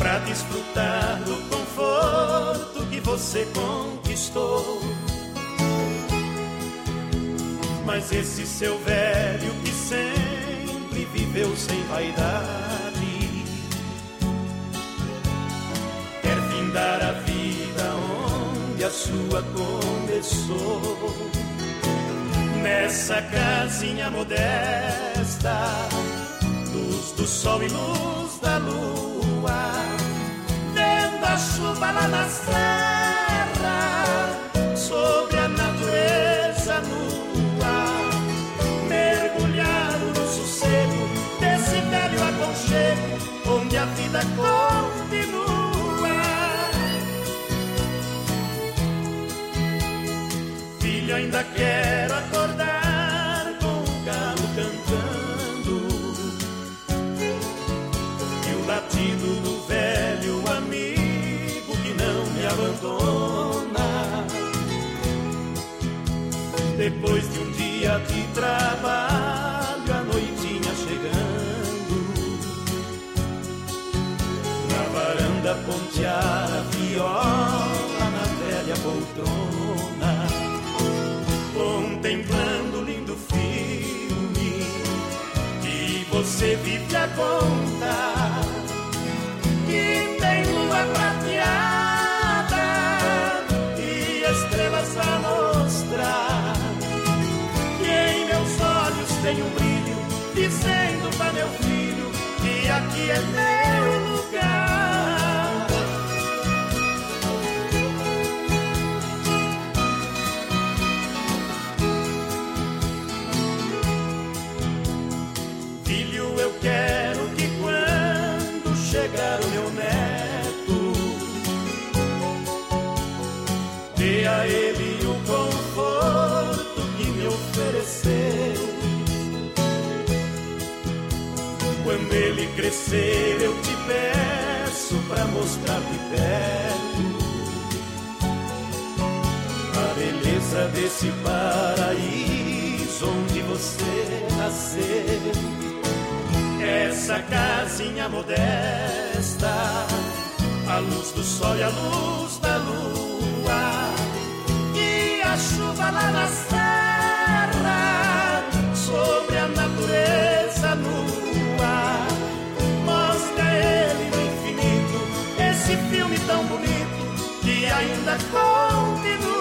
pra desfrutar do conforto que você conquistou. Mas esse seu velho que sempre viveu sem vaidade quer findar a vida onde a sua começou. Nessa casinha modesta, luz do sol e luz da lua, vendo a chuva lá na serra, sobre a natureza nua, mergulhado no sossego desse velho aconchego, onde a vida continua. Filho, ainda quero acordar com o galo cantando e o latido do velho amigo que não me abandona. Depois de um dia de trabalho, a noitinha chegando, na varanda pontear a viola na velha poltrona, contemplando o lindo filme que você vive a contar, que tem lua prateada e estrelas a mostrar, que em meus olhos tem um brilho dizendo pra meu filho que aqui é meu lugar. Eu quero que quando chegar o meu neto, dê a ele o conforto que me ofereceu. Quando ele crescer eu te peço pra mostrar de perto a beleza desse paraíso onde você nasceu. Essa casinha modesta, a luz do sol e a luz da lua, e a chuva lá na serra, sobre a natureza nua, mostra ele no infinito, esse filme tão bonito que ainda continua.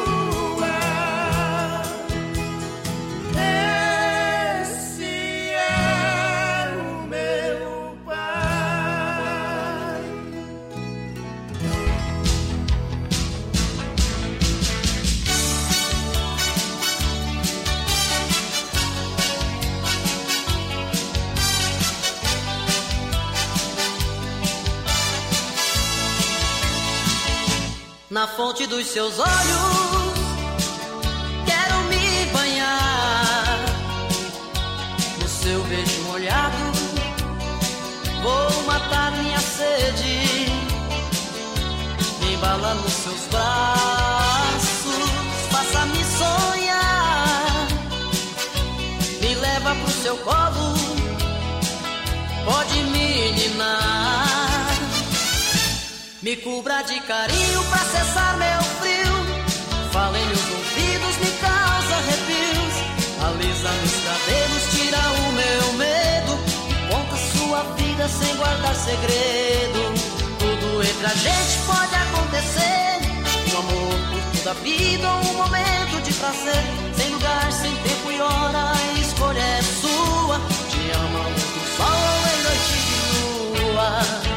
Na fonte dos seus olhos quero me banhar, no seu beijo molhado vou matar minha sede, me embala nos seus braços, faça-me sonhar, me leva pro seu colo, pode me ninar. Me cubra de carinho pra cessar meu frio, fala em meus ouvidos, me causa arrepios, alisa meus cabelos, tira o meu medo, conta sua vida sem guardar segredo. Tudo entre a gente pode acontecer, um amor por toda a vida ou um momento de prazer, sem lugar, sem tempo e hora, a escolha é sua. Te amo ao luz do sol em noite de lua.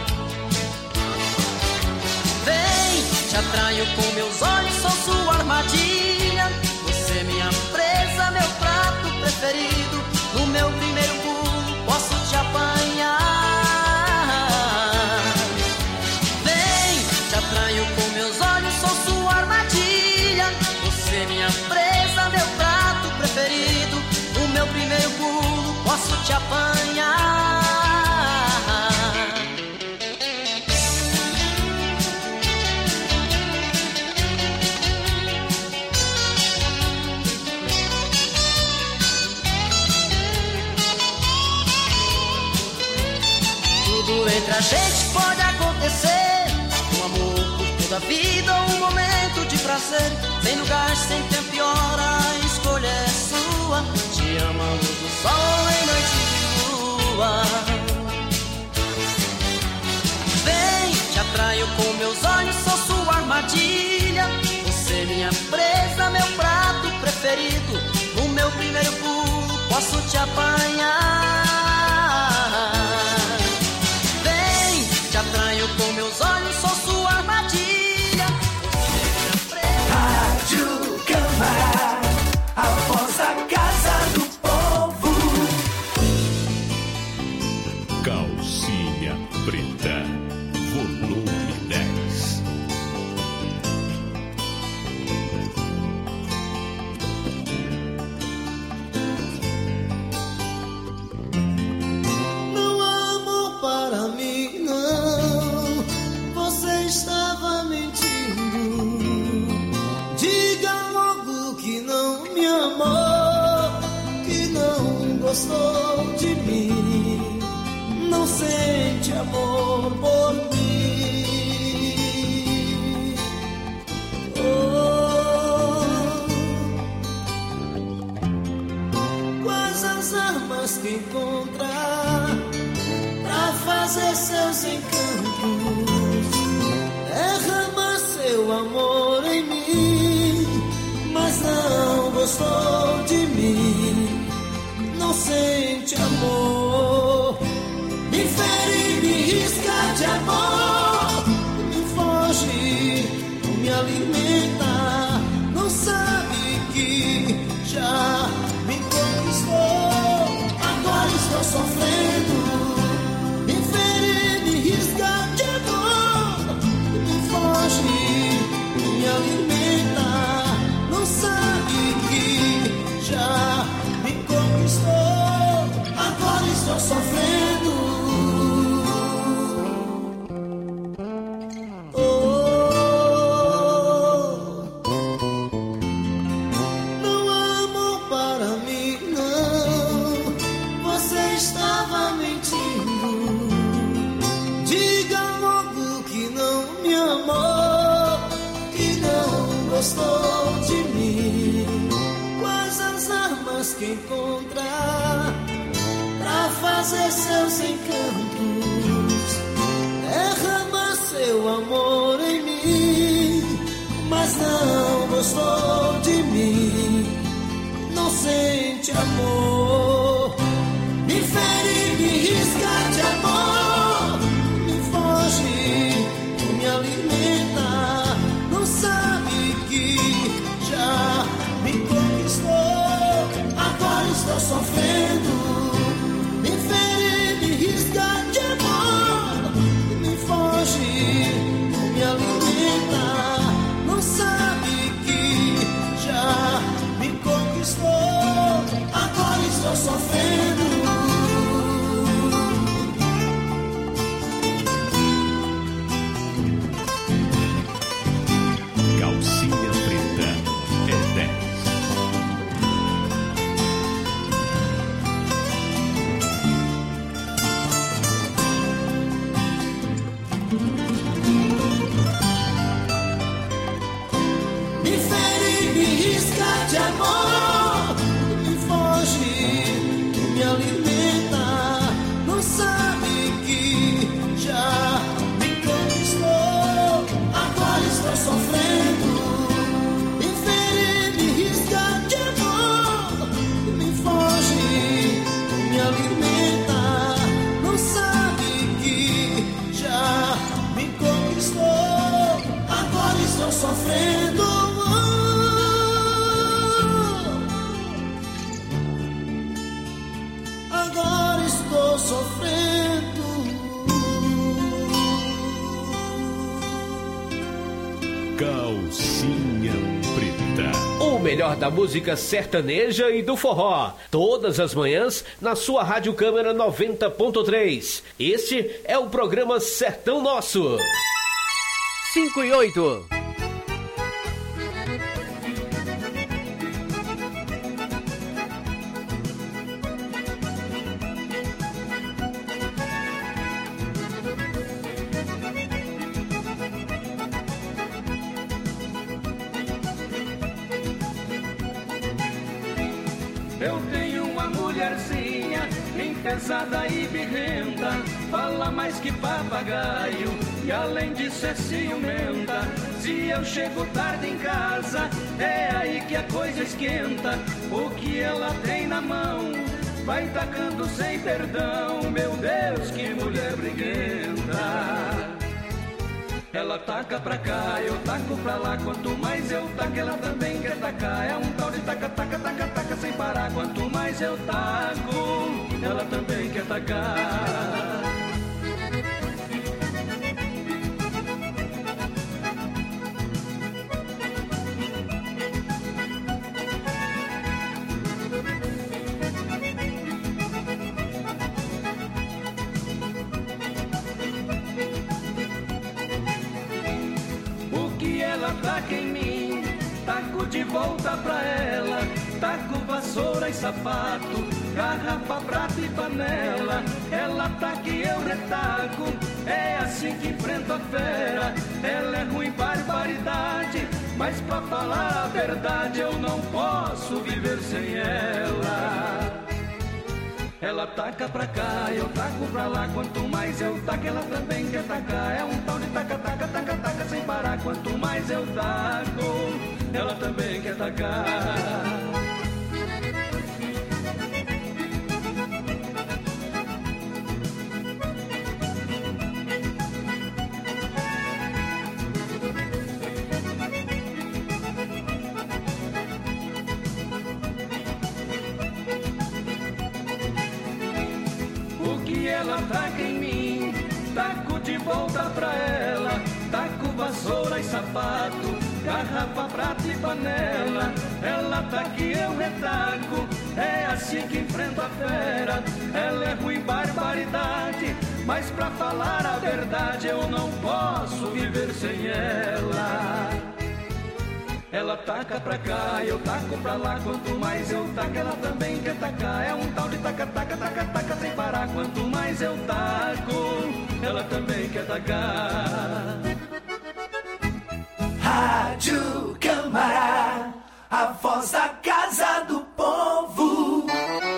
Vem, te atraio com meus olhos, sou sua armadilha. Você minha presa, meu prato preferido. No meu primeiro pulo posso te apanhar. Vem, te atraio com meus olhos, sou sua armadilha. Você minha presa, meu prato preferido. No meu primeiro pulo posso te apanhar. Entre a gente pode acontecer, nossa vida um momento de prazer, sem lugar, sem tempo e hora, a escolha é sua. Te amo à luz do sol em noite de lua. Vem, te atraio com meus olhos, sou sua armadilha. Você minha presa, meu prato preferido. No meu primeiro pulo posso te apanhar. Vem, te atraio com meus olhos, sou sua armadilha. Rádio Câmara, a voz da Casa do Povo. Calcinha Preta, volume 10. Não há amor para mim, não. Você estava mentindo. Diga logo que não me amou, que não gostou de mim, não sente amor por mim. Oh, quais as armas que encontrar pra fazer seus encantos? Derrama seu amor em mim, mas não gostou de mim, não sente amor. Me fere, me risca de amor, me foge, não me alimenta, não sabe que já me conquistou. Agora estou sofrendo. Me fere, me risca de amor, me foge, não me alimenta, não sabe que já me conquistou. Agora estou sofrendo. Não há amor para mim, não. Você estava mentindo. Diga logo que não me amou, que não gostou de mim. Quais as armas que encontrar pra fazer seus encantos? Derrama seu amor em mim, mas não gostou de mim, não sente amor. Me fere, me risca de amor, me foge, não me alimenta, não sabe que já me conquistou. Agora estou sofrendo. Me fere, me risca de amor, me foge, não me alimenta, não sabe que já me conquistou. Agora estou sofrendo. Calcinha Preta é 10. Me fere, me risca de amor, me foge, não me alimenta, não sabe que já me conquistou. Agora estou sofrendo. Me fere, me risca de amor, me foge, não me alimenta, não sabe que já me conquistou. Agora estou sofrendo. Agora estou sofrendo. Calcinha Preta. O melhor da música sertaneja e do forró. Todas as manhãs na sua Rádio Câmara 90.3. Este é o programa Sertão Nosso. 5 e 8. Eu tenho uma mulherzinha bem pesada e birrenta, fala mais que papagaio e além disso é ciumenta. Se eu chego tarde em casa, é aí que a coisa esquenta. O que ela tem na mão vai tacando sem perdão. Meu Deus, que mulher briguenta. Ela taca pra cá, eu taco pra lá. Quanto mais eu taco, ela também quer tacar. É um tal de taca, taca, taca, taca sem parar. Quanto mais eu taco, ela também quer tacar. Ela taca em mim, taco de volta pra ela. Taco vassoura e sapato, garrafa, prato e panela. Ela taca e eu retaco, é assim que enfrento a fera. Ela é ruim, barbaridade, mas pra falar a verdade eu não posso viver sem ela. Ela taca pra cá, eu taco pra lá. Quanto mais eu taco, ela também quer tacar. É um tal de taca, taca, taca, taca sem parar. Quanto mais eu taco, ela também quer tacar. Ela taca em mim, taco de volta pra ela. Taco vassoura e sapato, garrafa, prato e panela. Ela taca e eu retaco, é assim que enfrento a fera. Ela é ruim, barbaridade, mas pra falar a verdade eu não posso viver sem ela. Ela taca pra cá, eu taco pra lá. Quanto mais eu taco, ela também quer tacar. É um tal de taca, taca, taca, taca sem parar. Quanto mais eu taco, ela também quer tacar. Rádio Câmara, a voz da casa do povo.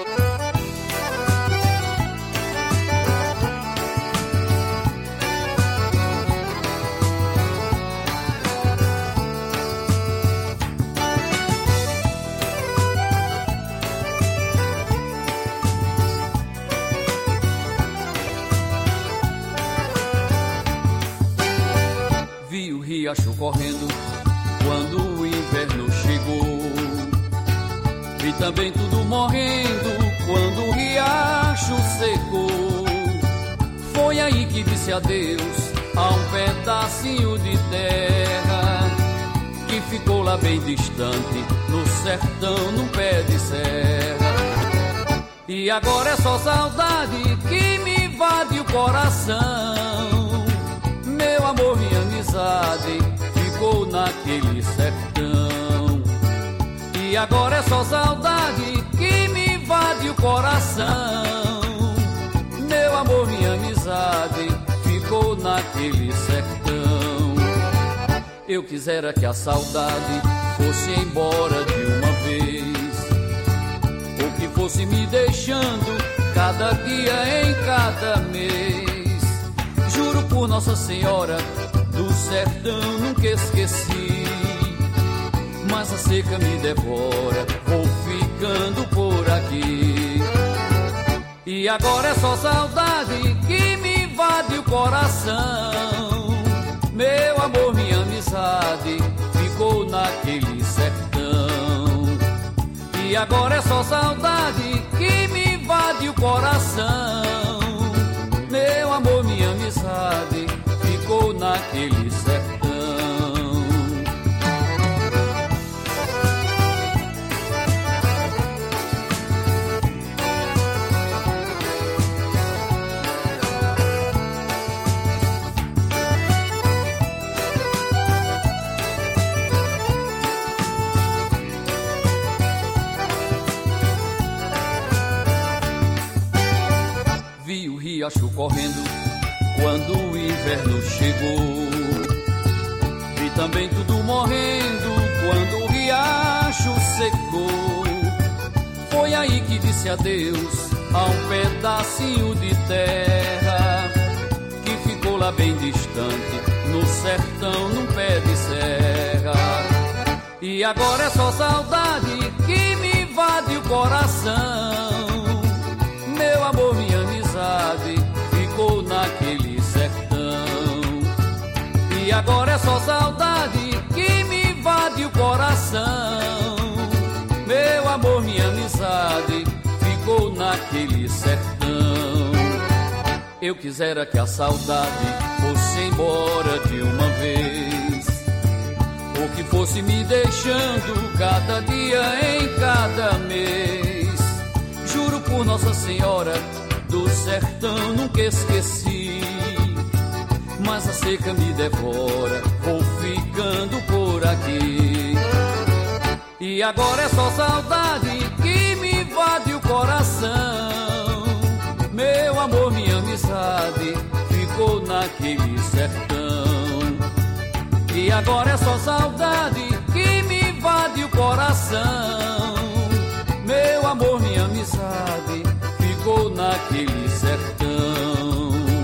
Riacho correndo quando o inverno chegou. Vi também tudo morrendo quando o riacho secou. Foi aí que disse adeus a um pedacinho de terra que ficou lá bem distante, no sertão, num pé de serra. E agora é só saudade que me invade o coração. Meu amor, minha amizade ficou naquele sertão. E agora é só saudade que me invade o coração. Meu amor, minha amizade ficou naquele sertão. Eu quisera que a saudade fosse embora de uma vez, ou que fosse me deixando cada dia em cada mês. Juro por Nossa Senhora, do sertão nunca esqueci. Mas a seca me devora, vou ficando por aqui. E agora é só saudade que me invade o coração. Meu amor, minha amizade ficou naquele sertão. E agora é só saudade que me invade o coração. Meu amor, minha amizade ficou naquele sertão. Vi o riacho correndo quando o inverno chegou. Vi também tudo morrendo quando o riacho secou. Foi Foi aí que disse adeus a um pedacinho de terra que ficou lá bem distante, no sertão, num pé de serra. E agora é só saudade que me invade o coração. Meu amor, minha amizade ficou naquele sertão. E agora é só saudade que me invade o coração. Meu amor, minha amizade ficou naquele sertão. Eu quisera que a saudade fosse embora de uma vez, ou que fosse me deixando cada dia em cada mês. Juro por Nossa Senhora do sertão, nunca esqueci, mas a seca me devora, vou ficando por aqui. E agora é só saudade que me invade o coração. Meu amor, minha amizade ficou naquele sertão. E agora é só saudade que me invade o coração. Meu amor, minha amizade ficou naquele sertão.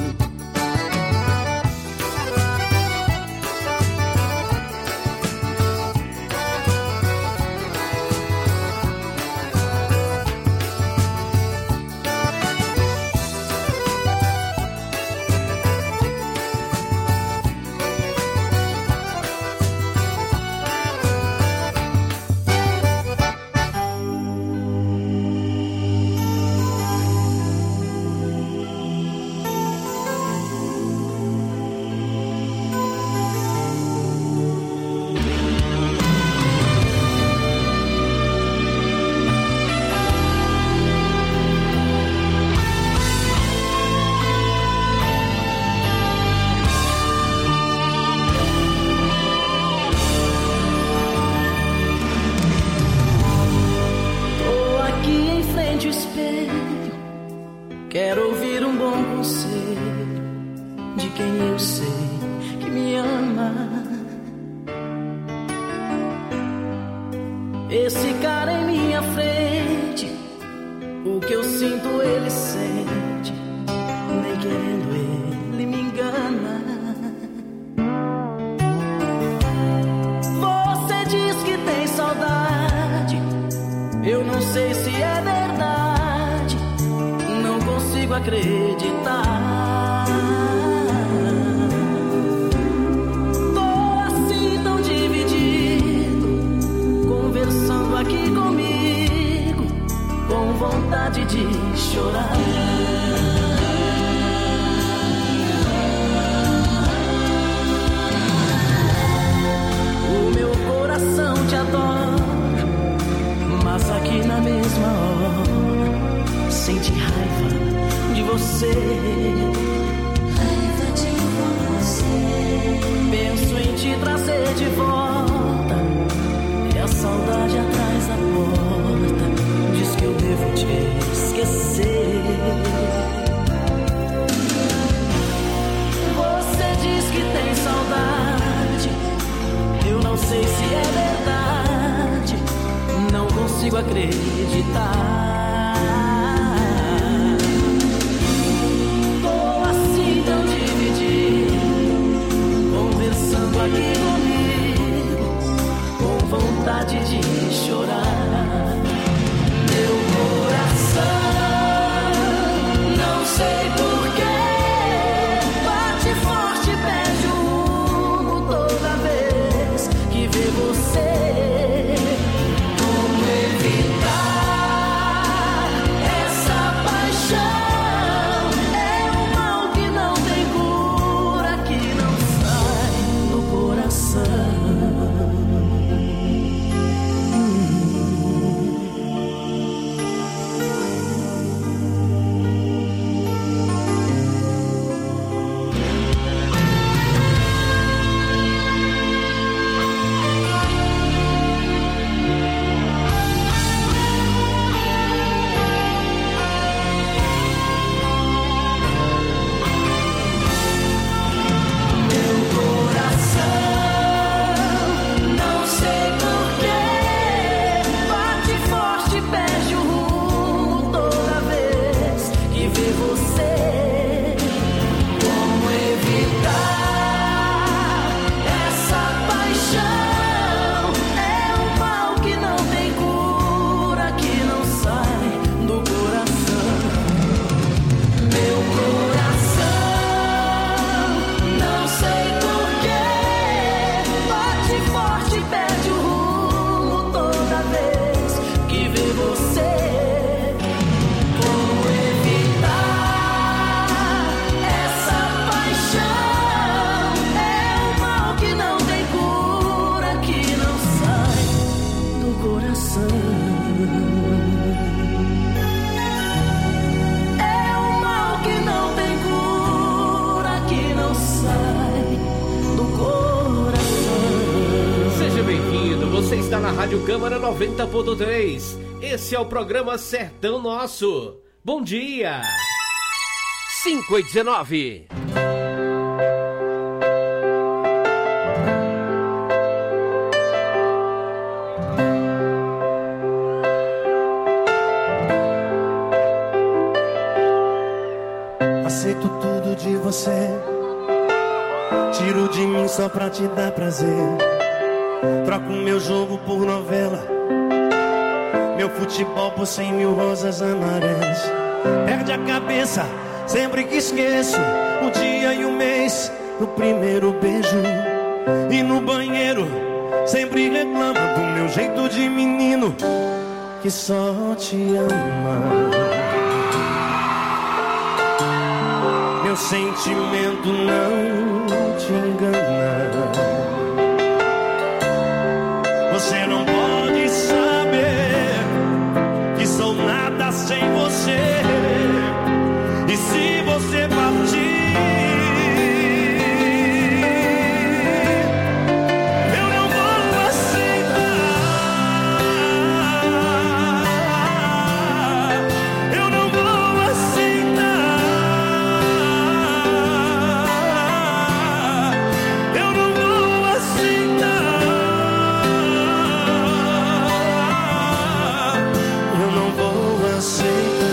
Quero ouvir um bom conselho de quem eu sei que me ama. Esse cara em minha frente, o que eu sinto ele sente, nem querendo ele me engana. Você diz que tem saudade, eu não sei se é verdade, não consigo acreditar. Tô assim tão dividido, conversando aqui comigo, com vontade de chorar. O meu coração te adora, mas aqui na mesma hora sente raiva de você. Raiva de você. Penso em te trazer de volta, e a saudade atrás da porta diz que eu devo te esquecer. Você diz que tem saudade, eu não sei se é verdade, não consigo acreditar. Aqui comigo, com vontade de chorar. Meu coração, não sei porquê, bate forte e perde o rumo toda vez que vê você. Como evitar na Rádio Câmara 90.3. Esse é o programa Sertão Nosso. Bom dia! 5h19. Aceito tudo de você, tiro de mim só pra te dar prazer. Troco meu jogo por novela, meu futebol por 100.000 rosas amarelas. Perde a cabeça sempre que esqueço o dia e o mês do primeiro beijo. E no banheiro sempre reclama do meu jeito de menino que só te ama. Meu sentimento não te engana. Você não pode saber que sou nada sem você. E se você partir, eu não vou aceitar. Eu não vou aceitar. Eu não vou aceitar. Eu não vou aceitar.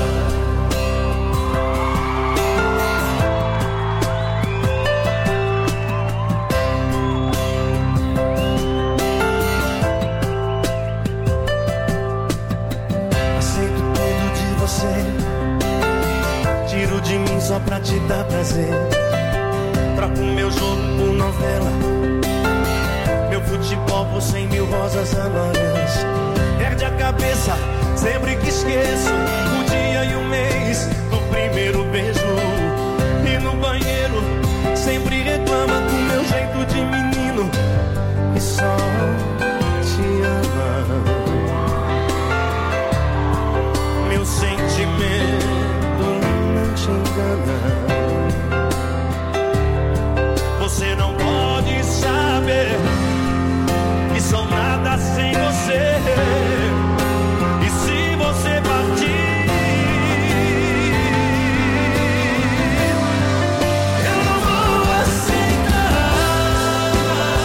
Aceito tudo de você, tiro de mim só pra te dar prazer. Troco meu jogo por novela, meu futebol por 100.000 rosas amarelas. Perde a cabeça sempre que esqueço o dia e o mês do primeiro beijo. E no banheiro sempre reclama do meu jeito de menino que só te ama. Meu sentimento não te engana. Você não pode saber que sou nada sem você. E se você partir, eu não vou aceitar.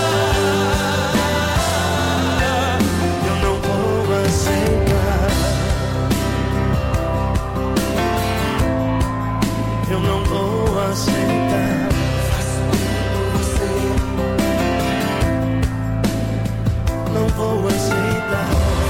Eu não vou aceitar. Eu não vou aceitar. Não vou aceitar.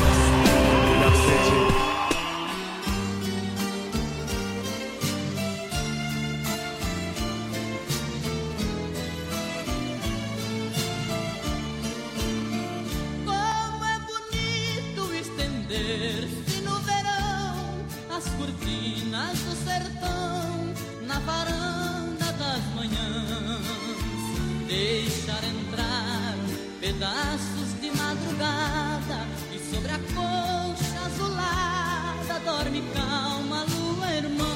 Como é bonito estender-se no verão as cortinas do sertão na varanda das manhãs, deixar entrar pedaços de madrugada e sobre a coxa azulada dorme calma a lua irmã.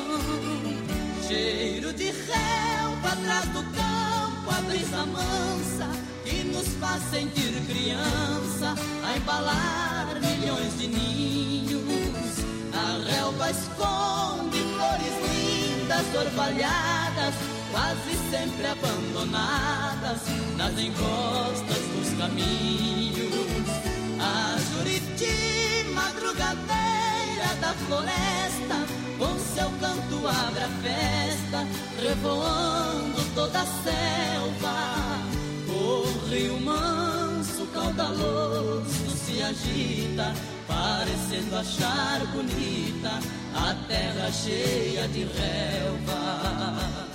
Cheiro de relva atrás do campo, a brisa mansa que nos faz sentir criança, a embalar milhões de ninhos. A relva esconde flores lindas, orvalhadas, quase sempre abandonadas nas encostas dos caminhos. A Juriti, madrugadeira da floresta, com seu canto abre a festa, revoando toda a selva. O rio manso, caudaloso, se agita, parecendo achar bonita a terra cheia de relva.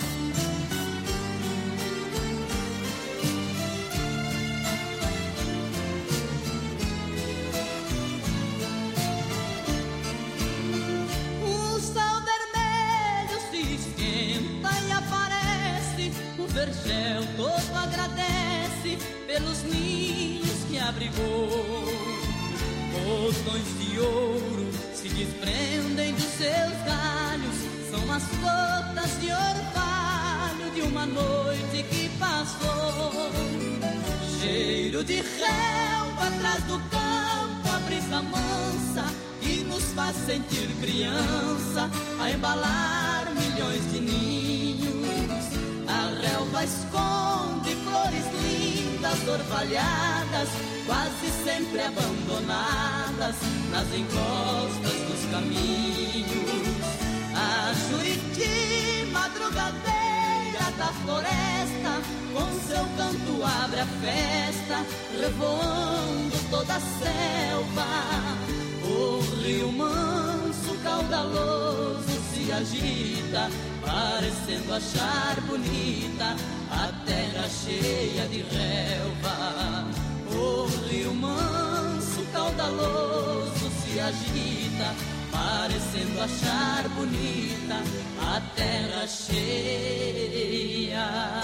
Vergel todo agradece pelos ninhos que abrigou. Botões de ouro se desprendem dos seus galhos, são as gotas de orvalho de uma noite que passou. Cheiro cheiro de relva atrás do campo, a brisa mansa que nos faz sentir criança, a embalar milhões de ninhos. A relva esconde flores lindas, orvalhadas, quase sempre abandonadas nas encostas dos caminhos. A Juriti, madrugadeira da floresta, com seu canto abre a festa, revoando toda a selva. O rio manso, caudaloso, se agita, parecendo achar bonita a terra cheia de relva. O rio manso, caudaloso, se agita, parecendo achar bonita a terra cheia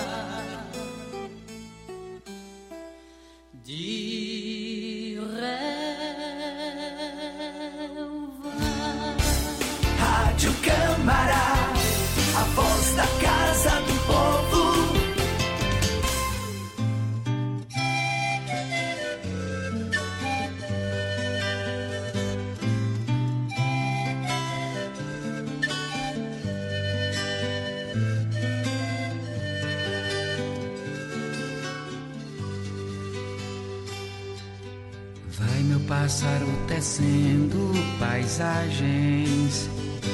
de relva. Rádio Câmara, a voz da Casa do Povo. Vai meu pássaro tecendo paisagens,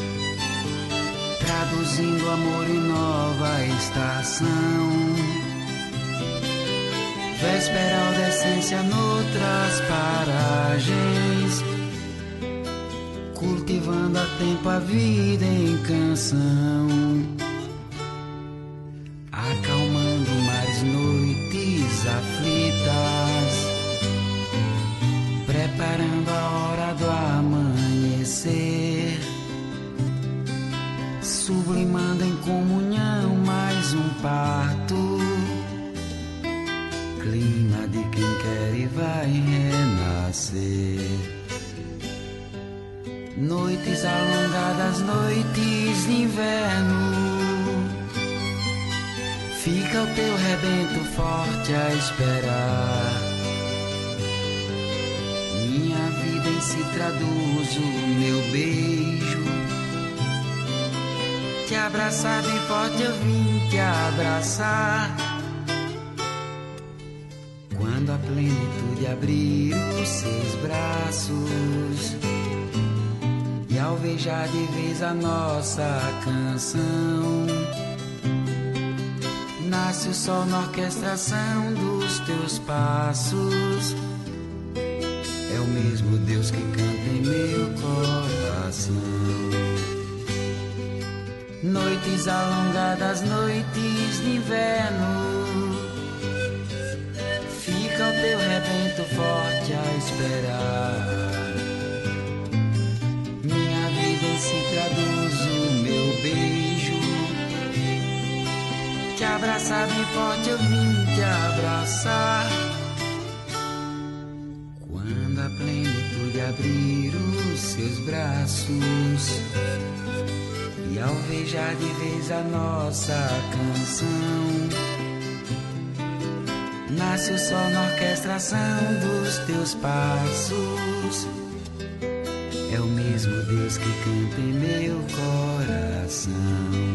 traduzindo amor em nova estação. Véspera ou decência noutras paragens, cultivando a tempo a vida em canção, acalmando mares, noites aflitas, preparando a hora do amanhecer, sublimando em comunhão mais um parto, clima de quem quer e vai renascer. Noites alongadas, noites de inverno, fica o teu rebento forte a esperar. Minha vida em si traduz o meu beijo, te abraçar bem forte eu vim te abraçar. Quando a plenitude abrir os seus braços e alvejar de vez a nossa canção, nasce o sol na orquestração dos teus passos. É o mesmo Deus que canta em meu coração. Noites alongadas, noites de inverno, fica o teu rebento forte a esperar. Minha vida em si traduz o meu beijo, te abraçar bem forte eu vim te abraçar. Quando a plenitude abrir os seus braços e alvejar de vez a nossa canção, nasce o sol na orquestração dos teus passos. É o mesmo Deus que canta em meu coração.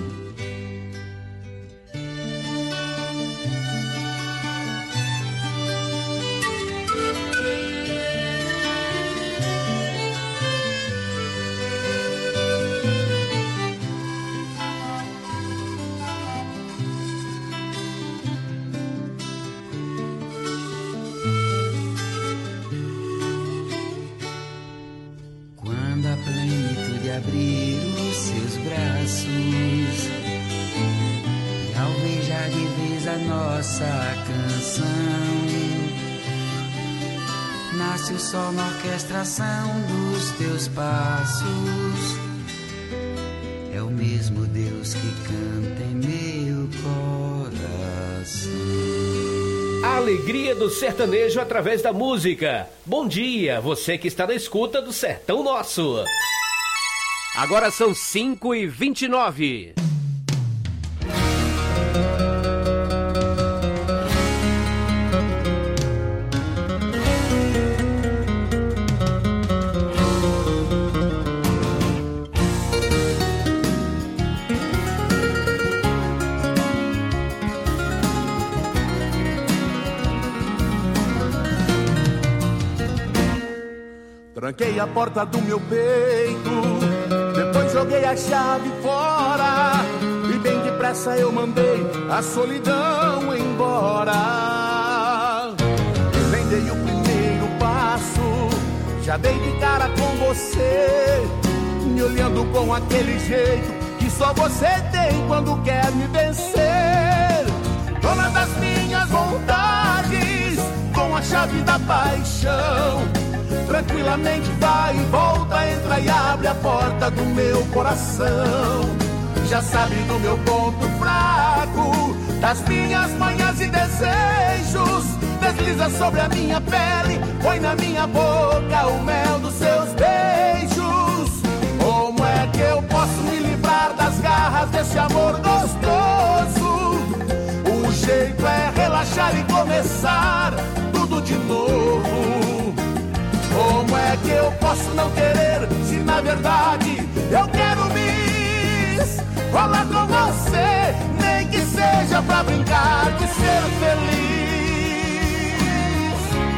Abrir os seus braços e alvejar de vez a nossa canção, nasce o sol na orquestração dos teus passos. É o mesmo Deus que canta em meu coração. A alegria do sertanejo através da música. Bom dia, você que está na escuta do Sertão Nosso. Agora são 5h29. Tranquei a porta do meu peito, depois joguei a chave fora e bem depressa eu mandei a solidão embora. Eu nem dei o primeiro passo, já dei de cara com você, me olhando com aquele jeito que só você tem quando quer me vencer. Dona das minhas vontades, com a chave da paixão, tranquilamente vai e volta, entra e abre a porta do meu coração. Já sabe do meu ponto fraco, das minhas manhas e desejos, desliza sobre a minha pele, põe na minha boca o mel dos seus beijos. Como é que eu posso me livrar das garras desse amor gostoso? O jeito é relaxar e começar tudo de novo. Como é que eu posso não querer, se na verdade eu quero rolar com você, nem que seja pra brincar de ser feliz.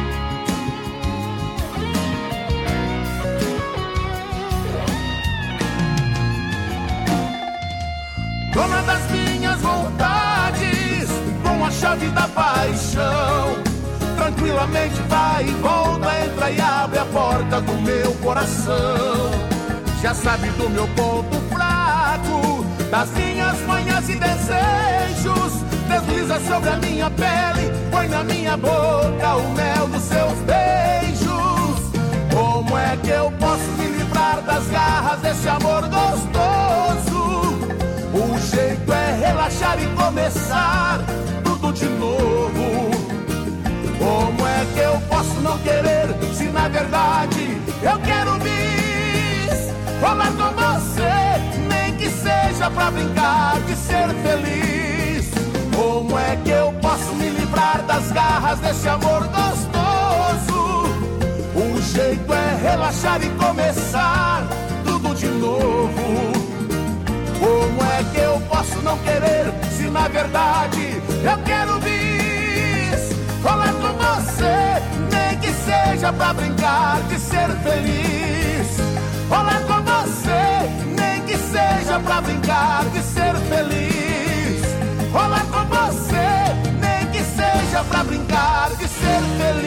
Dona das minhas vontades, com a chave da paixão, tranquilamente vai e volta, entra e abre a porta do meu coração. Já sabe do meu ponto fraco, das minhas manhas e desejos, desliza sobre a minha pele, põe na minha boca o mel dos seus beijos. Como é que eu posso me livrar das garras desse amor gostoso? O jeito é relaxar e começar tudo de novo. Como é que eu posso não querer, se na verdade eu quero rolar com você, nem que seja pra brincar de ser feliz. Como é que eu posso me livrar das garras desse amor gostoso? O jeito é relaxar e começar tudo de novo. Como é que eu posso não querer, se na verdade eu quero rolar com você, nem que seja pra brincar de ser feliz. Rolar com você, nem que seja pra brincar de ser feliz. Rolar com você, nem que seja pra brincar de ser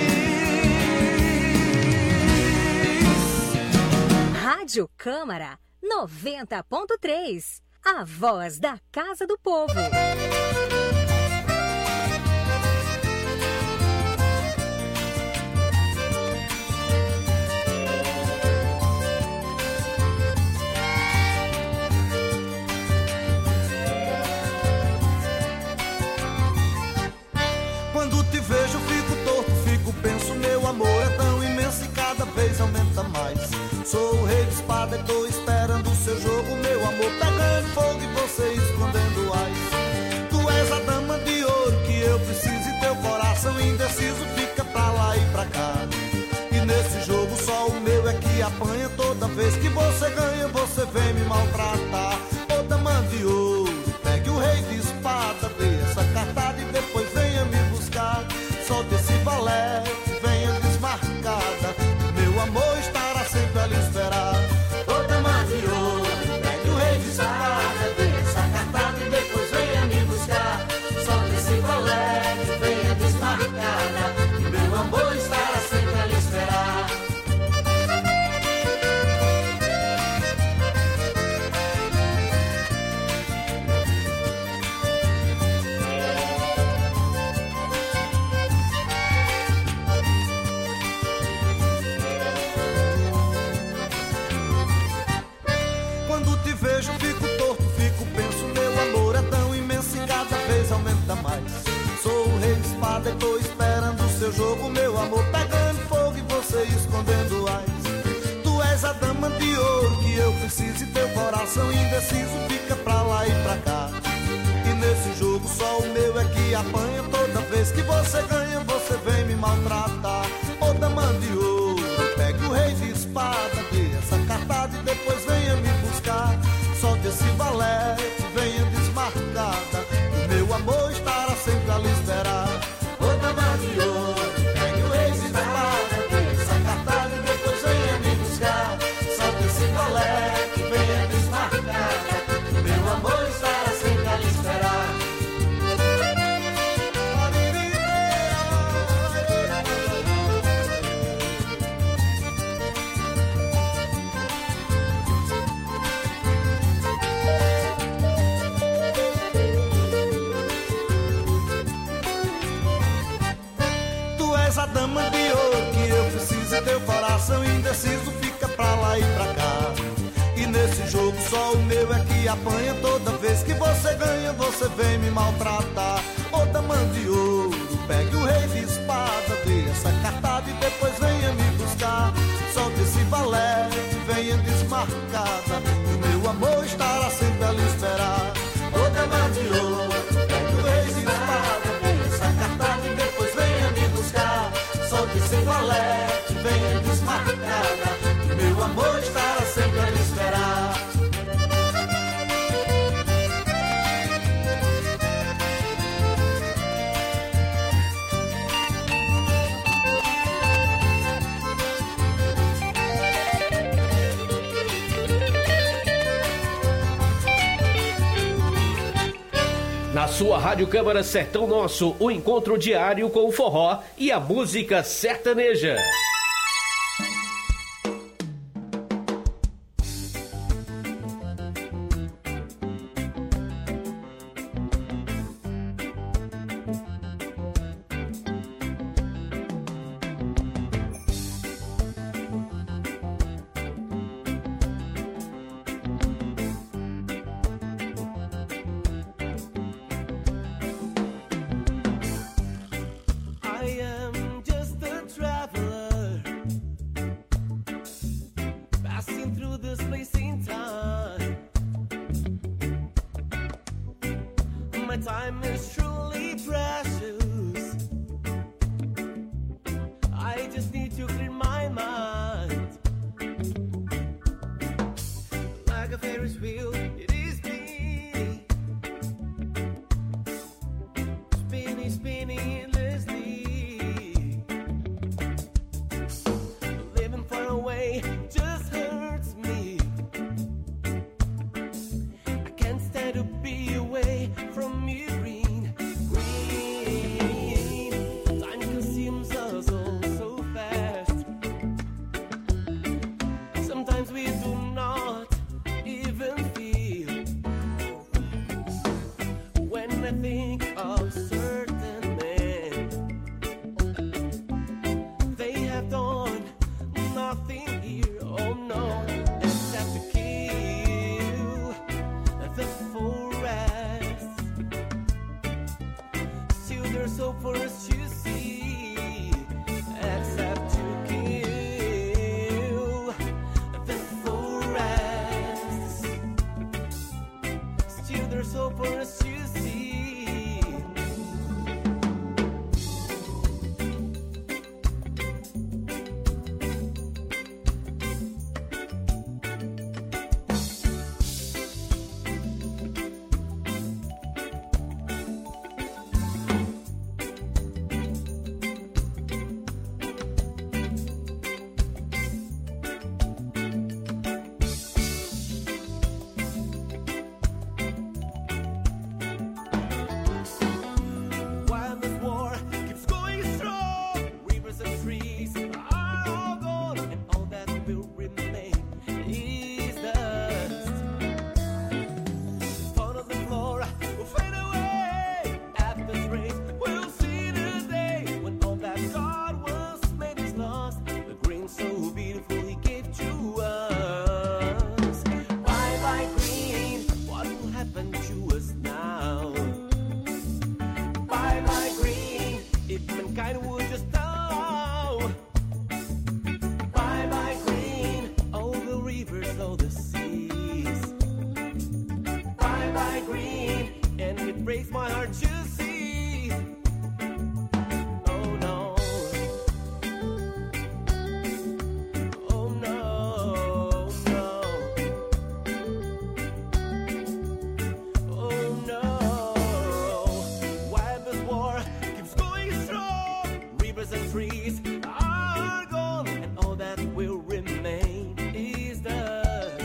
feliz. Rádio Câmara 90.3, a voz da Casa do Povo. Quando te vejo fico torto, fico penso, meu amor é tão imenso e cada vez aumenta mais. Sou o rei de espada e tô esperando o seu jogo, meu amor pegando fogo e você escondendo ais. Tu és a dama de ouro que eu preciso e teu coração indeciso fica pra lá e pra cá. E nesse jogo só o meu é que apanha, toda vez que você ganha você vem me maltratar. Ô dama de ouro, pegue o rei de espada, dê essa cartada e depois venha me buscar. Solte esse valete, venha desmarcada, meu amor estará sempre a lhe esperar. Ô dama de ouro, pegue o rei de espada, dê essa cartada e depois venha me buscar. Solte esse valete, venha desmarcada, meu amor estará sempre a lhe esperar. Vejo, fico torto, fico penso, meu amor é tão imenso e cada vez aumenta mais. Sou o rei de espada e tô esperando o seu jogo, meu amor pegando fogo e você escondendo ais. Tu és a dama de ouro que eu preciso e teu coração indeciso fica pra lá e pra cá. E nesse jogo só o meu é que apanha, toda vez que você ganha você vem me maltratar. Ô dama de ouro, pegue o rei de espada, dê essa cartada e depois venha me buscar. Solte esse valete, venha desmarcada, o meu amor estará sempre a lhe esperar. Ô dama de ouro, pegue o rei de espada, dê essa cartada e depois venha me apanha toda vez que você ganha, você vem me maltratar. Ô dama de ouro, pegue o rei de espada, dê essa cartada e depois venha me buscar. Solte esse valete, venha desmarcada, e o meu amor estará sempre a lhe esperar. Ô dama de ouro, pegue o rei de espada, dê essa cartada e depois venha me buscar. Solte esse valete, venha desmarcada, e o meu amor estará sempre a lhe esperar. Na sua Rádio Câmara Sertão Nosso, o encontro diário com o forró e a música sertaneja.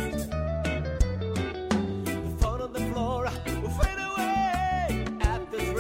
Fade away at the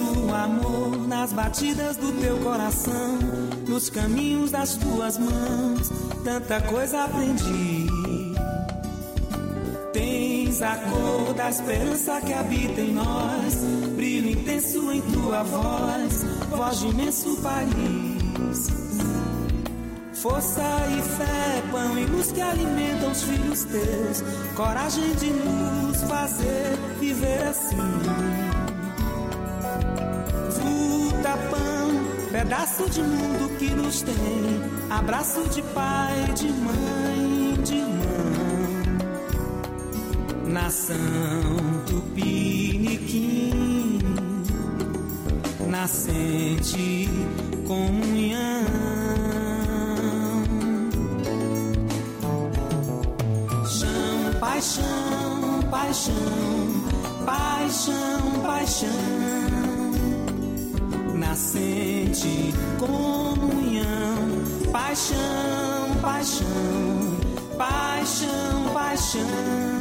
o amor nas batidas do teu coração, nos caminhos das tuas mãos, tanta coisa aprendi. Tens a cor da esperança que habita em nós, brilho intenso em tua voz, voz de imenso país. Força e fé, pão e luz que alimentam os filhos teus, coragem de nos fazer viver assim. Fruta, pão, pedaço de mundo que nos tem, abraço de pai, de mãe, de irmão. Nação Tupiniquim, nascente comunhão. Chão, paixão, paixão, paixão, paixão. Nascente comunhão. Paixão, paixão, paixão, paixão.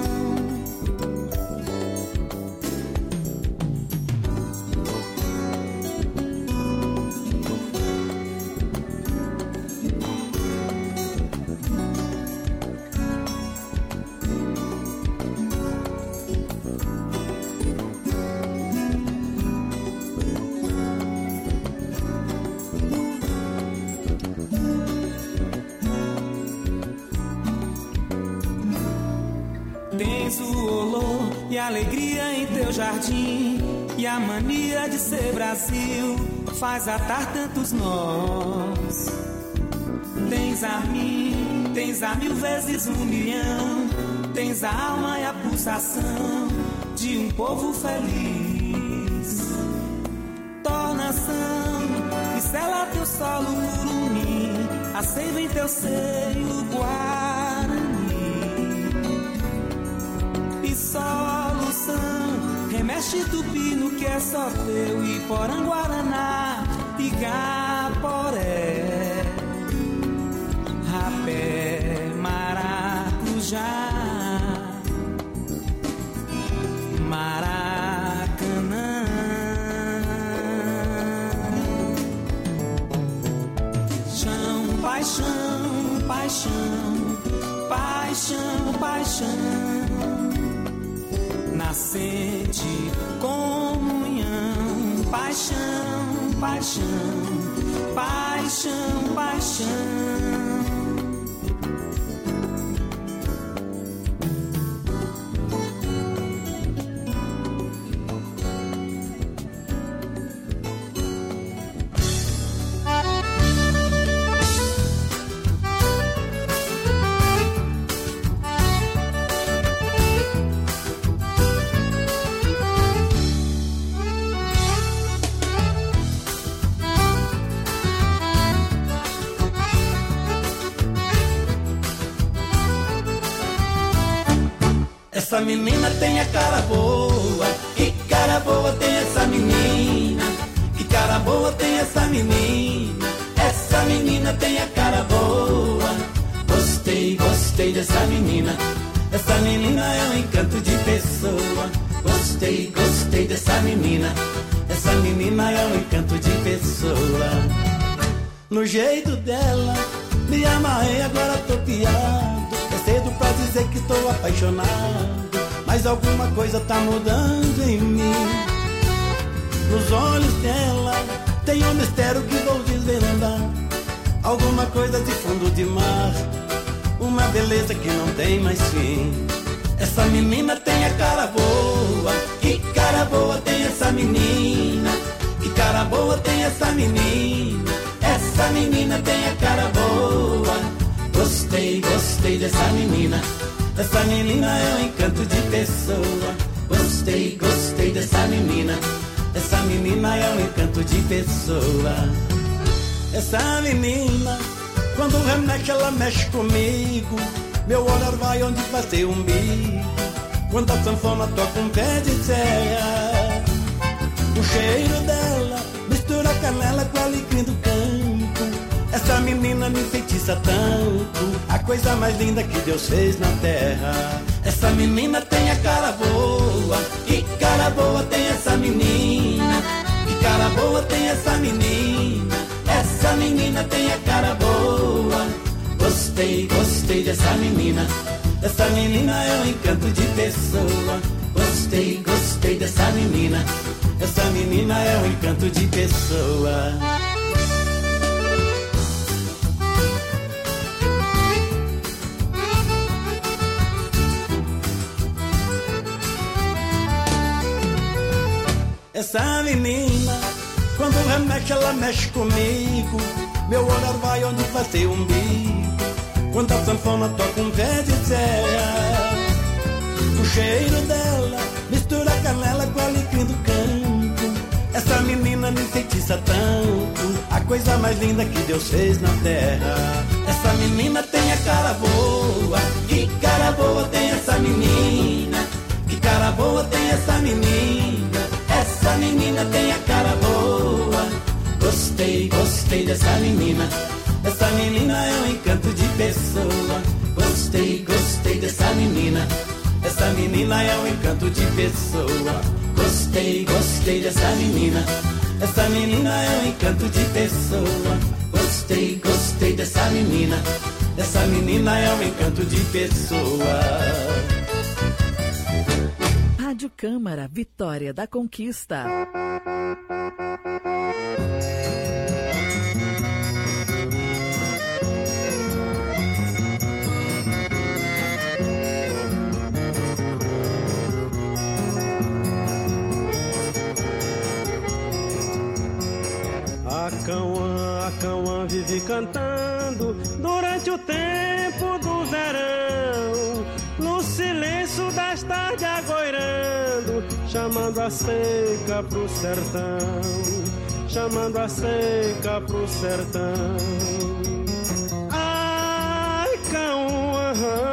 Tens o olor e a alegria em teu jardim, e a mania de ser Brasil faz atar tantos nós. Tens a mim, tens a mil vezes 1 milhão, tens a alma e a pulsação de um povo feliz. Tornação que sela teu solo curumim, a seiva em teu seio guarani. E solução, remexe tupi no que é só teu, e Poranguaraná, Igaporé, rapé, maracujá, Maracanã. Chão, paixão, paixão, paixão, paixão. Nascente comunhão. Paixão, paixão, paixão, paixão. Essa menina tem a cara boa, que cara boa tem essa menina, que cara boa tem essa menina, essa menina tem a cara boa. Gostei, gostei dessa menina, essa menina é um encanto de pessoa. Gostei, gostei dessa menina, essa menina é um encanto de pessoa. No jeito dela, me amarrei, agora tô piado. É cedo pra dizer que tô apaixonado, mas alguma coisa tá mudando em mim. Nos olhos dela tem um mistério que vou desvendar, alguma coisa de fundo de mar, uma beleza que não tem mais fim. Essa menina tem a cara boa, que cara boa tem essa menina, que cara boa tem essa menina, essa menina tem a cara boa. Gostei, gostei dessa menina, essa menina é um encanto de pessoa. Gostei, gostei dessa menina, essa menina é um encanto de pessoa. Essa menina, quando remexe, ela mexe comigo. Meu olhar vai onde vai ser o umbigo. Quando a sanfona toca um pé de serra, o cheiro dela mistura canela com alecrim do campo. Essa menina me enfeitiça tanto, a coisa mais linda que Deus fez na terra. Essa menina tem a cara boa, que cara boa tem essa menina, boa tem essa menina tem a cara boa. Gostei, gostei dessa menina. Essa menina é um encanto de pessoa. Gostei, gostei dessa menina. Essa menina é um encanto de pessoa. Essa menina, quando remexe, ela mexe comigo. Meu olhar vai onde vai ser o umbigo. Quando a sanfona toca um pé de serra, o cheiro dela mistura a canela com o alecrim do campo. Essa menina me enfeitiça tanto, a coisa mais linda que Deus fez na terra. Essa menina tem a cara boa. Que cara boa tem essa menina. Que cara boa tem essa menina. Essa menina tem a cara boa. Gostei, gostei dessa menina. Essa menina é um encanto de pessoa. Gostei, gostei dessa menina. Essa menina é um encanto de pessoa. Gostei, gostei dessa menina. Essa menina é um encanto de pessoa. Gostei, gostei dessa menina. Essa menina é um encanto de pessoa. Rádio Câmara, Vitória da Conquista. A Cauã vive cantando durante o tempo do verão, no silêncio das tardes agoirando, chamando a seca pro sertão, chamando a seca pro sertão. Ai, Cauã,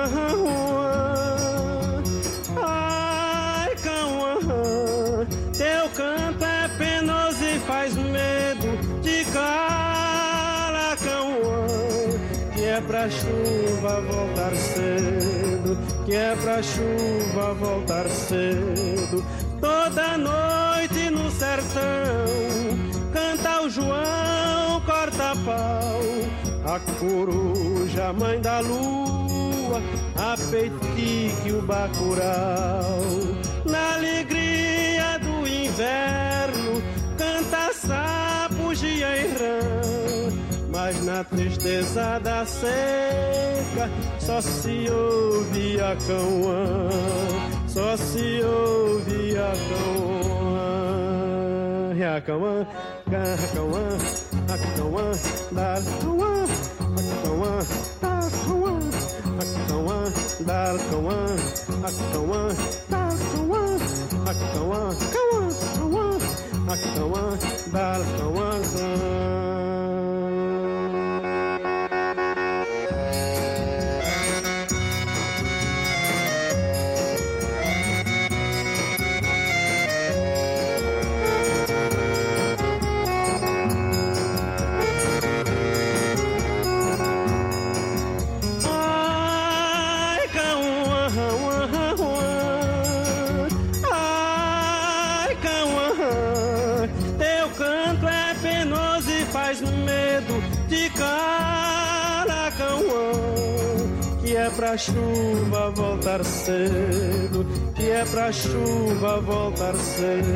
ai, Cauã, teu canto é penoso e faz medo de cara, Cauã, que é pra chuva voltar cedo, que é pra chuva voltar cedo. Toda noite no sertão canta o João corta-pau, a coruja, mãe da lua, a petique, o bacurau. Na alegria do inverno canta sapo, gia e rã, mas na tristeza da seca só se ouve a Cauã, só se ouve a Cauã. E a Cauã, a Cauã, a Cauã, da Cauã, a Cauã, da Cauã, a Cauã, da Cauã, a Cauã, da Cauã, a Cauã, Cauã, Cauã, a Cauã, da Cauã. Pra chuva voltar cedo, que é pra chuva voltar cedo.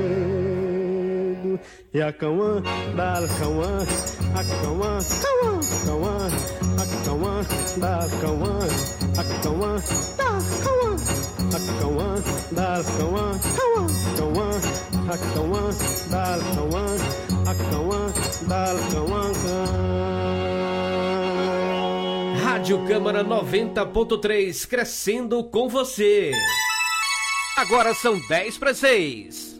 E a Cauã, da Cauã, a Cauã, Cauã, Cauã, a Cauã, da Cauã, a Cauã, da Cauã, a Cauã, da Cauã, Cauã, Cauã, a Cauã, da Cauã, a Cauã, da Cauã. Rádio Câmara 90.3, crescendo com você. Agora são 5:50.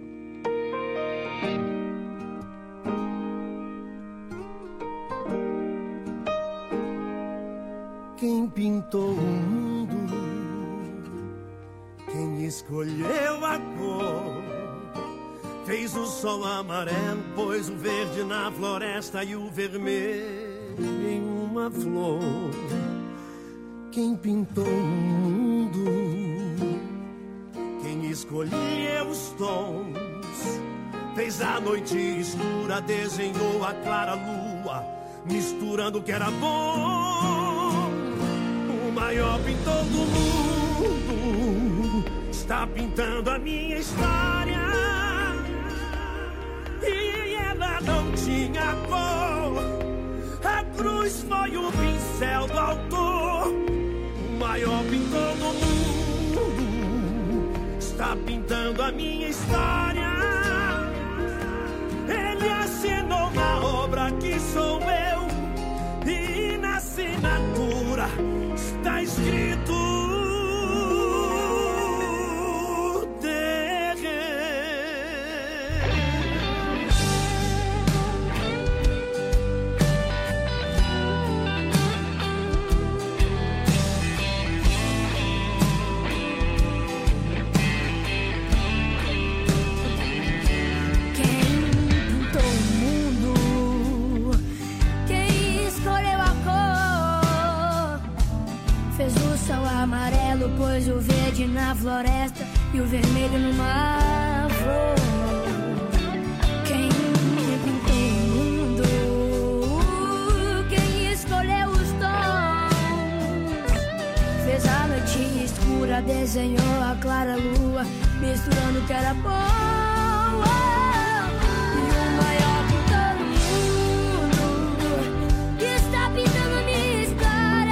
Quem pintou o mundo, quem escolheu a cor, fez o sol amarelo, pôs o verde na floresta e o vermelho em uma flor. Quem pintou o mundo, quem escolheu os tons, Fez a noite escura, desenhou a clara lua, misturando o que era bom. O maior pintor do mundo está pintando a minha história. E ela não tinha cor, a cruz foi o pincel do autor. O maior pintor do mundo está pintando a minha história. Ele assinou na obra que sou eu, e na assinatura está escrito amarelo, pôs o verde na floresta e o vermelho no mar. Quem pintou o mundo? Quem escolheu os tons? Fez a noite escura, desenhou a clara lua, misturando o que era bom. E o maior pintor do mundo está pintando minha história.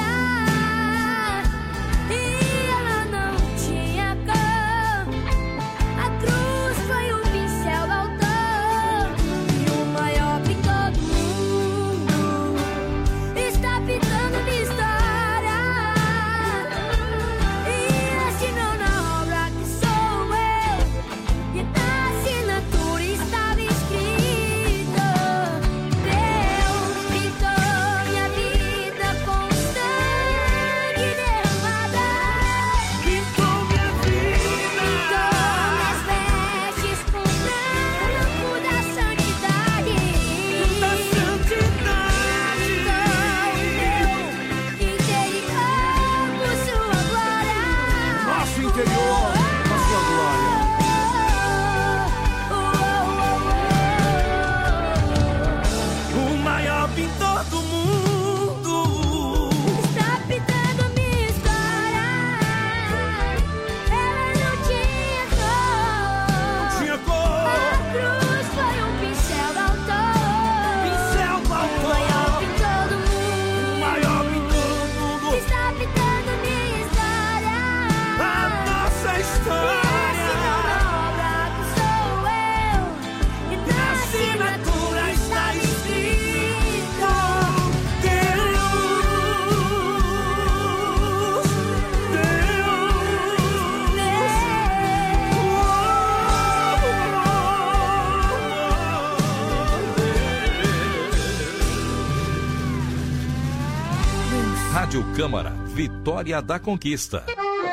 Rádio Câmara, Vitória da Conquista.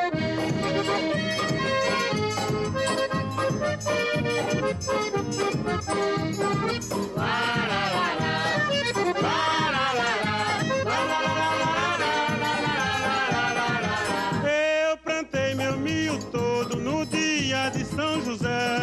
Eu plantei meu milho todo no dia de São José.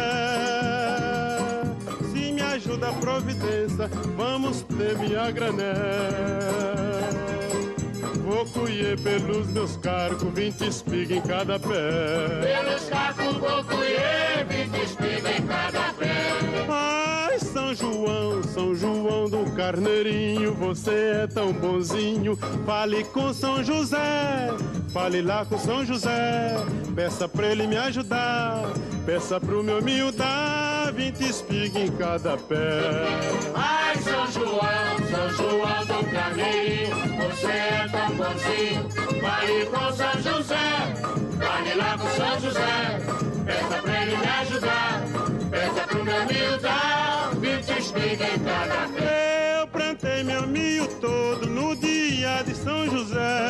Se me ajuda a providência, vamos ter minha granel. Vou colher pelos meus carcos 20 espigas em cada pé. Pelos carcos vou colher 20 espigas em cada pé. Ai, São João do Carneirinho, você é tão bonzinho. Fale com São José, fale lá com São José. Peça pra ele me ajudar, peça pro meu milho dar 20 espigas em cada pé. Ai, São João do Carneirinho, você é tão bonzinho. Fale com São José, fale lá com São José. Peça pra ele me ajudar, peça pro meu milho dar 20 espigas em cada pé. Eu plantei meu milho todo no dia de São José.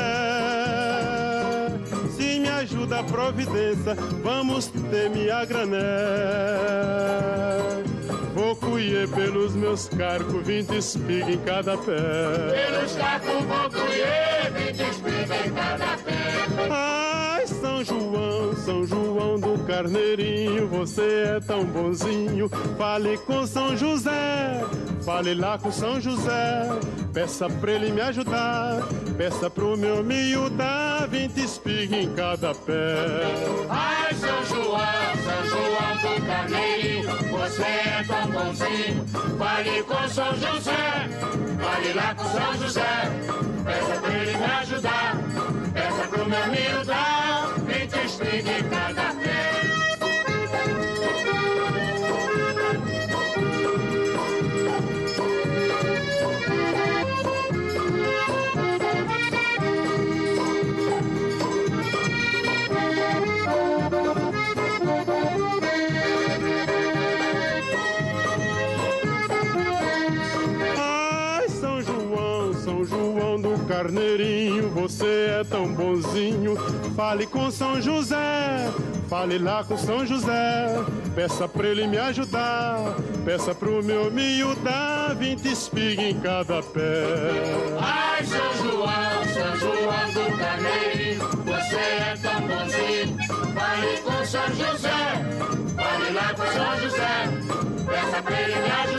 Se me ajuda a providência, vamos ter minha granel. Vou colher pelos meus carcos 20 espigas em cada pé. Pelos carcos vou colher 20 espigas em cada pé. Ai, São São João do Carneirinho, você é tão bonzinho. Fale com São José, fale lá com São José. Peça pra ele me ajudar, peça pro meu miúda 20 espigas em cada pé. Ai, São João do Carneirinho, você é tão bonzinho. Fale com São José, fale lá com São José. Peça pra ele me ajudar, peça pro meu miúda 20 espigas em cada pé. Carneirinho, você é tão bonzinho. Fale com São José, fale lá com São José. Peça pra ele me ajudar, peça pro meu miúda 20 espigas em cada pé. Ai, São João do Carneirinho, você é tão bonzinho. Fale com São José, fale lá com São José. Peça pra ele me ajudar,